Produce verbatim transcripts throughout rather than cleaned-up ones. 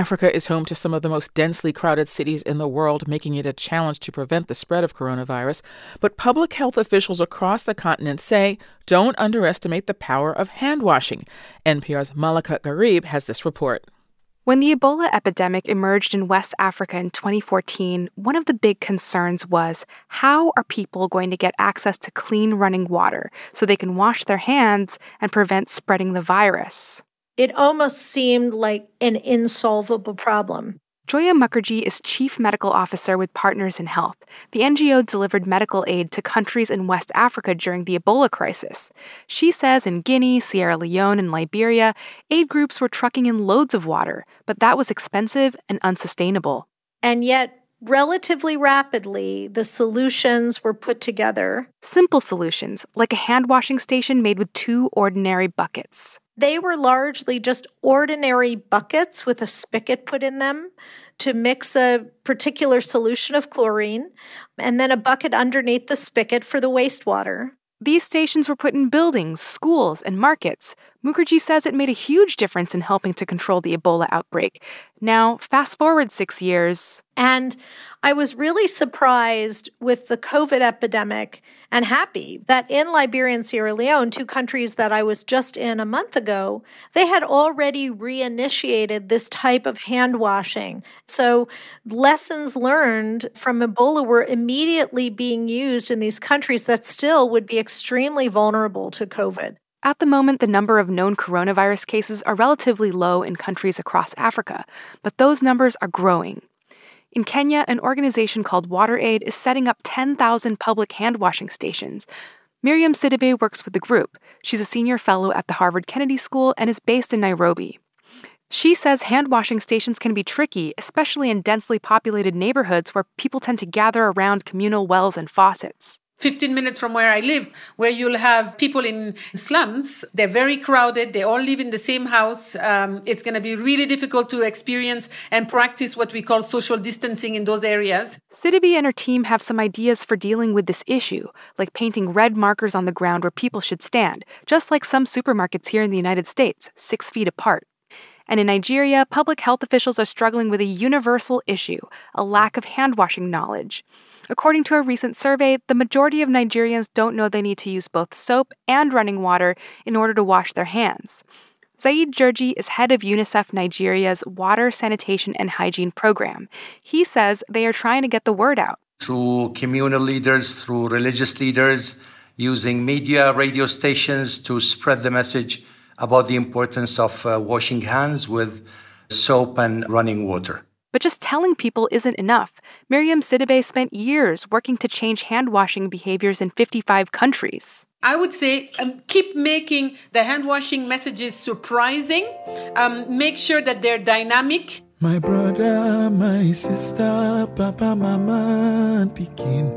Africa is home to some of the most densely crowded cities in the world, making it a challenge to prevent the spread of coronavirus. But public health officials across the continent say don't underestimate the power of hand washing. N P R's Malaka Gharib has this report. When the Ebola epidemic emerged in West Africa in twenty fourteen, one of the big concerns was how are people going to get access to clean running water so they can wash their hands and prevent spreading the virus? It almost seemed like an insolvable problem. Joya Mukherjee is Chief Medical Officer with Partners in Health. The N G O delivered medical aid to countries in West Africa during the Ebola crisis. She says in Guinea, Sierra Leone, and Liberia, aid groups were trucking in loads of water, but that was expensive and unsustainable. And yet, relatively rapidly, the solutions were put together. Simple solutions, like a hand-washing station made with two ordinary buckets. They were largely just ordinary buckets with a spigot put in them to mix a particular solution of chlorine, and then a bucket underneath the spigot for the wastewater. These stations were put in buildings, schools, and markets. Mukherjee says it made a huge difference in helping to control the Ebola outbreak. Now, fast forward six years. And I was really surprised with the COVID epidemic and happy that in Liberia and Sierra Leone, two countries that I was just in a month ago, they had already reinitiated this type of hand washing. So lessons learned from Ebola were immediately being used in these countries that still would be extremely vulnerable to COVID. At the moment, the number of known coronavirus cases are relatively low in countries across Africa, but those numbers are growing. In Kenya, an organization called WaterAid is setting up ten thousand public hand-washing stations. Miriam Sidibe works with the group. She's a senior fellow at the Harvard Kennedy School and is based in Nairobi. She says hand-washing stations can be tricky, especially in densely populated neighborhoods where people tend to gather around communal wells and faucets. fifteen minutes from where I live, where you'll have people in slums. They're very crowded. They all live in the same house. Um, it's going to be really difficult to experience and practice what we call social distancing in those areas. Sidibe and her team have some ideas for dealing with this issue, like painting red markers on the ground where people should stand, just like some supermarkets here in the United States, six feet apart. And in Nigeria, public health officials are struggling with a universal issue, a lack of hand-washing knowledge. According to a recent survey, the majority of Nigerians don't know they need to use both soap and running water in order to wash their hands. Zaid Jerji is head of UNICEF Nigeria's Water, Sanitation, and Hygiene program. He says they are trying to get the word out. Through communal leaders, through religious leaders, using media, radio stations to spread the message about the importance of uh, washing hands with soap and running water. But just telling people isn't enough. Miriam Sidibe spent years working to change hand-washing behaviors in fifty-five countries. I would say um, keep making the hand-washing messages surprising. Um, make sure that they're dynamic. My brother, my sister, papa, mama, and Pekin.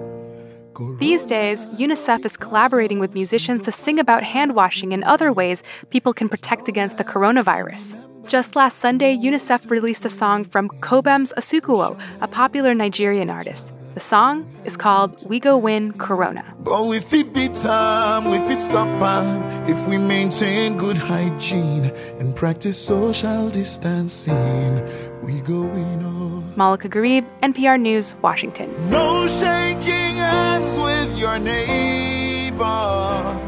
These days, UNICEF is collaborating with musicians to sing about hand-washing and other ways people can protect against the coronavirus. Just last Sunday, UNICEF released a song from Kobems Asukuo, a popular Nigerian artist. The song is called We Go Win Corona. But if it be time, if it stop time, if we maintain good hygiene and practice social distancing, we go win. Oh. Malaka Gharib, N P R News, Washington. No shaking hands with your neighbor.